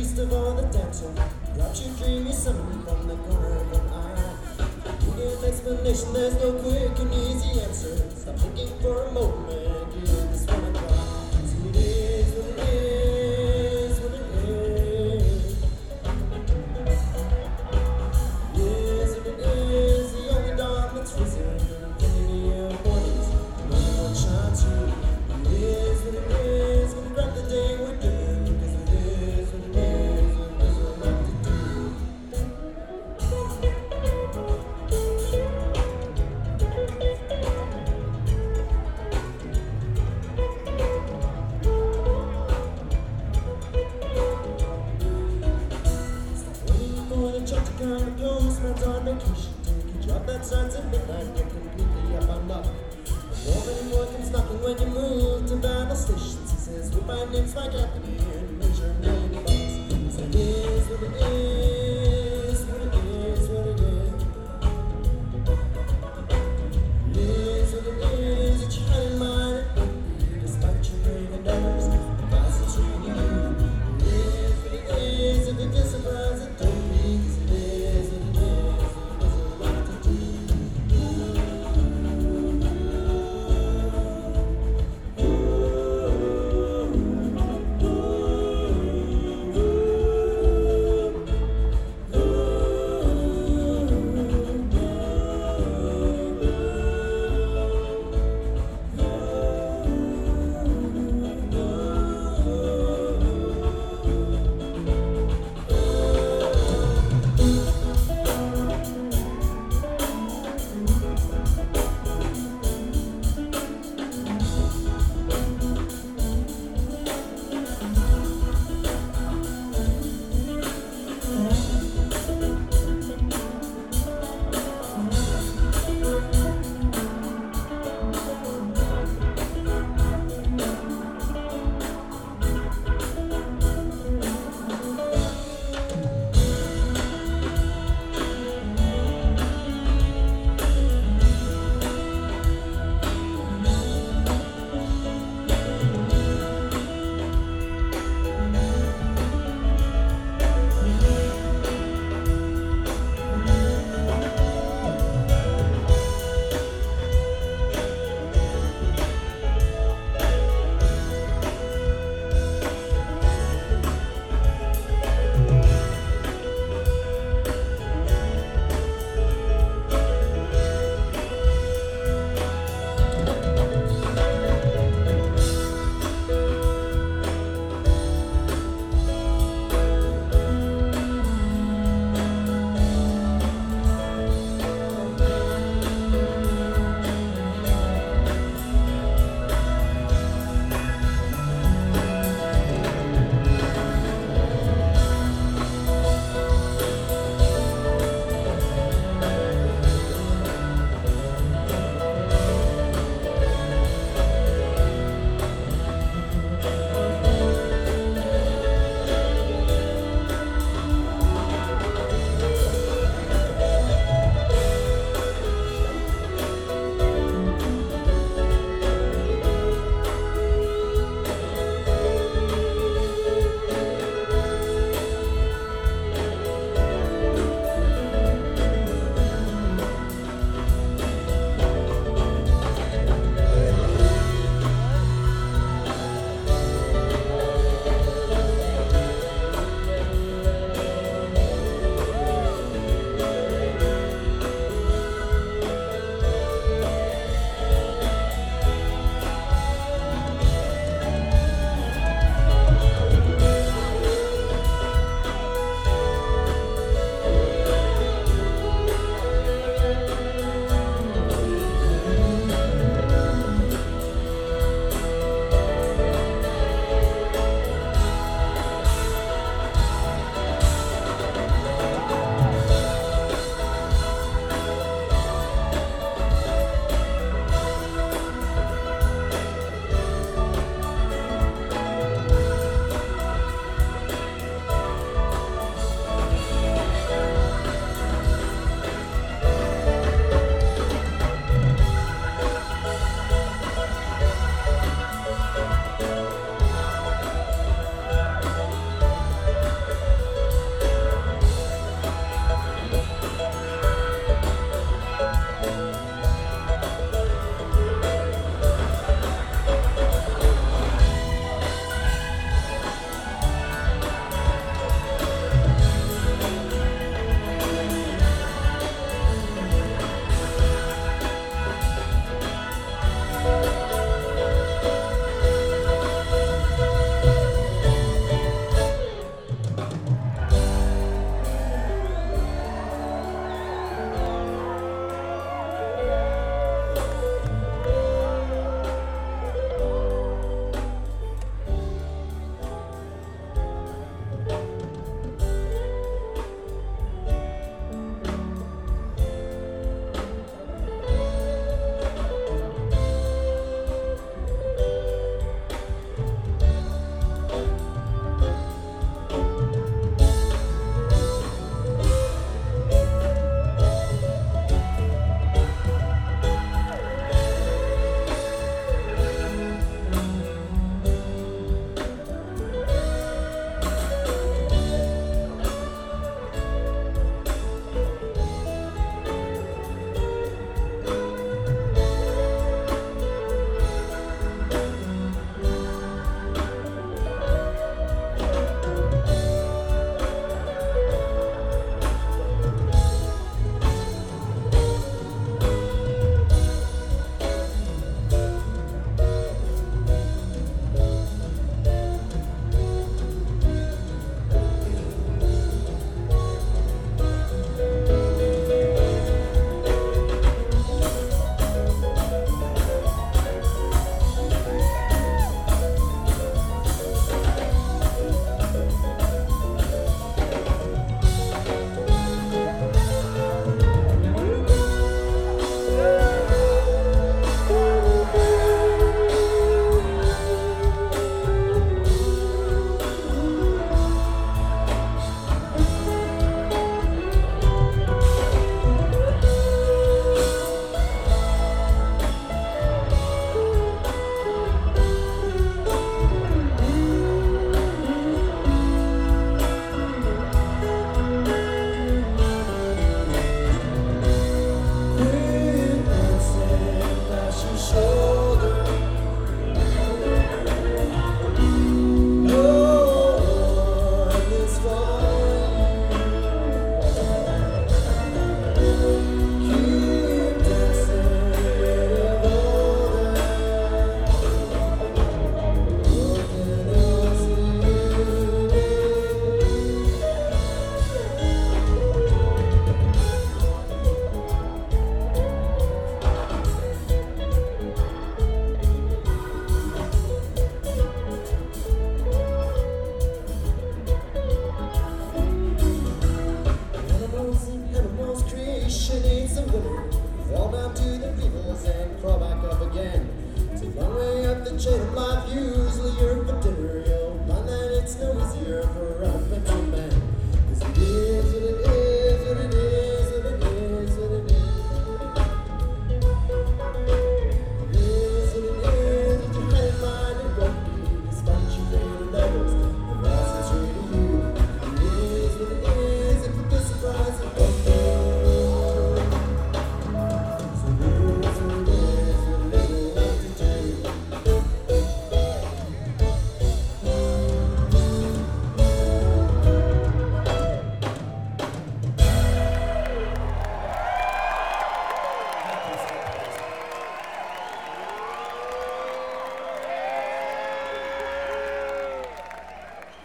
least of all the tension. Drops your dreamy something from the corner of an eye. You get an explanation, there's no quick and easy answer. Stop thinking for a moment, give this one a try. See, it is what it is, what it is. Yes, what it is, the only dawn that's risen. Infinity of mornings, no one shines through. It is what it is, when we grab the day we're doing. Because it is what it is, and there's a lot to do. Waiting for the truck to come, the postman's on vacation. Take a job that starts at midnight, you're completely up on luck. The woman working's knocking when you move to battle stations. He says, with my name's Mike Anthony, and measure $1 million. So it is what it is.